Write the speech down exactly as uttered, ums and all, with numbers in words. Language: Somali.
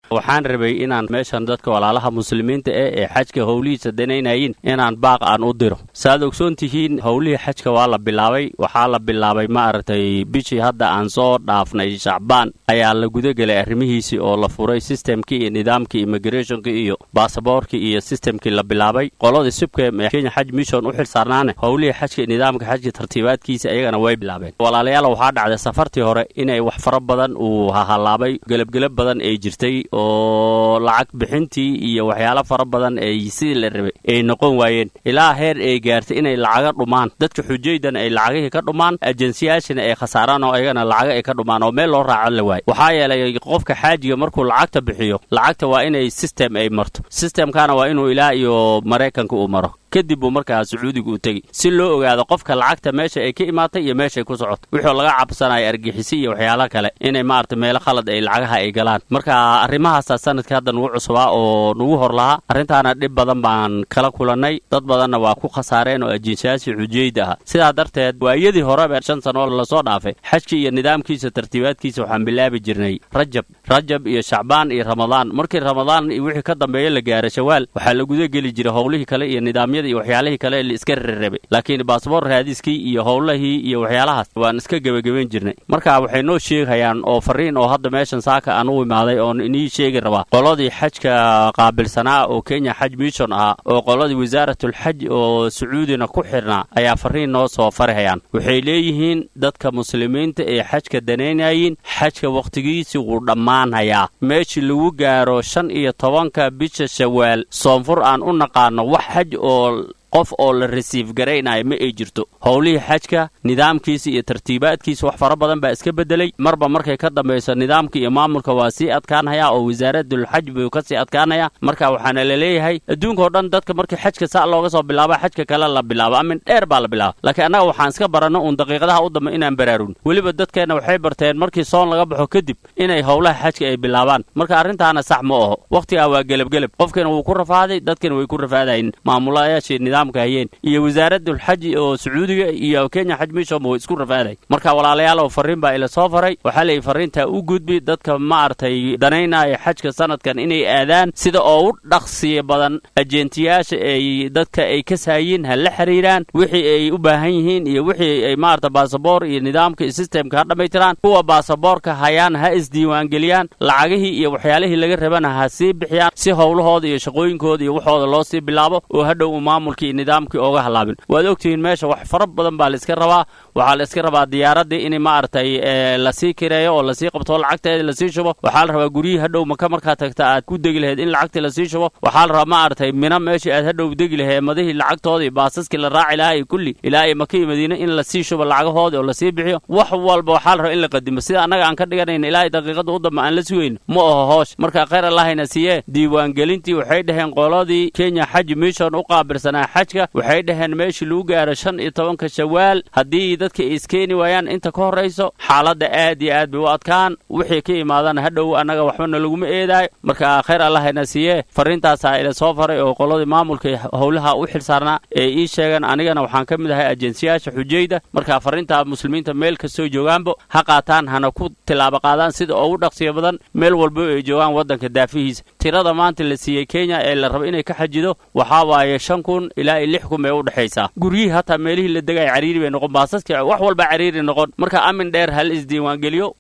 waxaan rabay inaan meeshan dadka walaalaha muslimiinta ee ee xajka howlihiisa danaynayeen inaan baaq aan u diro saad ogsoon tihiin howlihii xajka waa la bilaabay waxaa la bilaabay ma aragtay bishii hadda aan soo dhaafnay Shacbaan ayaa la guda galay arrimihiisii oo la furay systemkii iyo nidaamkii immigrationka iyo baasaboorkii iyo systemkii la bilaabay qoladii sibka ee Kenya Hajj Mission u xilsaarnaana howlihii xajka nidaamka xajka tartiibaadkiisa ayagana way bilaabeen walaalayaal waxaa dhacday safartii hore inay wax fara badan uu hahalaabay galab-galab badan ay jirtay oo lacag bixintii iyo waxyaalo fara badan ay sidii la rabay ay noqon waayeen ilaa heer ay gaartay inay lacaga dhumaan dadka xujaydan ay lacagihii ka dhumaan agensiyaashina ay khasaaraan oo ayagana lacaga ay ka dhumaan oo meel loo raaco la waay waxaa yeelay qofka xaajiga markuu lacagta bixiyo lacagta waa inay system ay marto systemkana waa inuu ilaa iyo Mareykanka uu maro kadib uu markaa Sacuudiga u tagi si loo ogaado qofka lacagta meesha ay ka imaatay iyo meesha ay ku socoto wixii laga cabsanay argixisay iyo waxyaalo kale inay maartay meel khalad ay lacagaha ay galaan marka arrimahaas sanadka hadda ugu cusubaa oo ugu hor laha arintaana dhib badan baan kala kulanay dad badanna waa ku khasaareen oo ajinshaasi xujayda ah sidaa darteed waayadii hore shan sano la soo dhaafay xajki iyo nidaamkiisa tartiibaadkiisa waxaan bilaabi jirnay Rajab Rajab iyo Shacbaan iyo Ramadaan markii Ramadaan iyo wixii ka dambeeyay la gaaray Shawaal waxa la guda gali jiray howlihii kale iyo nidaamyada iyo waxyaalaha kale ee iska reebay laakiin baasaboor raadiskii iyo howlahii iyo waxyaalahaas waan iska gabagabeyn jirnay marka waxay noo sheegayaan oo fariin oo hadda meeshan saaka aan u imaaday oo inii sheegi rabaa qoladii xajka qaabilsanaa oo Kenya Hajj Mission ah oo qoladii wasaaratul xajj oo Sacuudina ku xirnaa ayaa fariin noo soo farahayaan waxay leeyihiin dadka muslimiinta ee xajka danaynayeen xajka waqtigiisa uu dhamaanayaa meeshii lagu gaaro shan iyo tobanka bisha Shawaal soonfur aan u naqaano wax xaj oo qof oo la receive gareynay ma ay jirto howlihii xajka nidaamkiisa iyo tartiibaadkiisa wax fara badan baa iska bedelay marba markay ka dambayso nidaamka iyo maamulka waa si adkaanaya oo wasaaradul xajj buu ka si adkaanaya marka waxaana la leeyahay adduunka oo dhan dadka markii xajka saa looga soo bilaabo xajka kale la bilaabo amin dheer baa la bilaabo laakiin anaga waxaan iska barano un daqiiqadaha u dambe inaan baraarun waliba dadkeena waxay barteen markii soon laga baxo kadib inay howlaha xajka ay bilaabaan marka arintaana sax ma aha waqtiga waa galab-galab qofkana wuu ku rafaaday dadkana way ku rafaadayeen maamulayaasha hayeen iyo wasaaradul xajj oo Sacuudiga iyo Kenya Hajj Mission oo isku rafaaday marka walaalayaal oo fariin baa ila soo faray waxa la fariinta u gudbi dadka ma artay danaynaya xajka sanadkan inay aadaan sida oo u dhaqsiye badan agensiyaasha ay dadka ay ka saayeen hal la xiriiraan wixii ay u baahan yihiin iyo wixii ay ma artay baasaboor iyo nidaamka iyo systemka dhamaytiraan kuwa baasaboorka hayaan ha isdiiwaan galiyaan lacagihii iyo waxyaalihii laga rabana ha si bixiyaan si howlahooda iyo shaqooyinkooda iyo waxooda loo sii bilaabo oo hadhow maamulka nidaamkii ooga halaabin waad ogtihiin meesha wax fara badan baa la iska rabaa waxa la iska rabaa diyaaradii in ma artay la sii kireeyo oo la sii qabto lacagteeda la sii shubo waxa la rabaa guriga hadhow marka marka tagta aad ku degi lahayd in lacagta la sii shubo waxa la rabaa ma artay mina meesha aad hadhow degi lahayd madihii lacagtooda iyo baasaski la raaci lahayd kulli ilaa ay Makka iyo Madiina in la sii shubo lacagahooda oo la sii bixiyo wax walba waxa la rabaa in la qadimo sida anaga aan ka dhiganayna ilaa daqiiqada u dambe aan la sugeyn ma aha hoosh marka khayr Allahina siiye diiwaan gelintii waxay dhaheen qoladii Kenya Hajj Mission u qaabilsanaa xajka waxay dhaheen meeshii lagu gaaro shan iyo tobanka Shawaal hadii dadka iskeeni waayaan inta ka horeyso xaaladda aad iyo aad bay u adkaan wixii ka imaadaan hadhow anaga waxba lagu ma eeday marka khayr Allahina siiye fariintaas ay ila soo faray oo qoladii maamulka howlaha u xilsaarnaa ee ii sheegan anigana waxaan ka mid ahay agensiyaasha xujayda marka fariinta muslimiinta meel ka soo joogaanbo ha qaataan hana ku tilaabo qaadaan sida ugu dhaqsiyo badan meel walba ay joogaan wadanka daafihiisa tirada maanta la siiyay Kenya ee la rabo inay ka xajido waxa waaye shan kun ilaa lix kun ee u dhaxaysa guriga hata meelihii la degay cariiri bay noqon baasaska wax walba cariiri noqon marka amin dheer hal isdiiwaan geliyo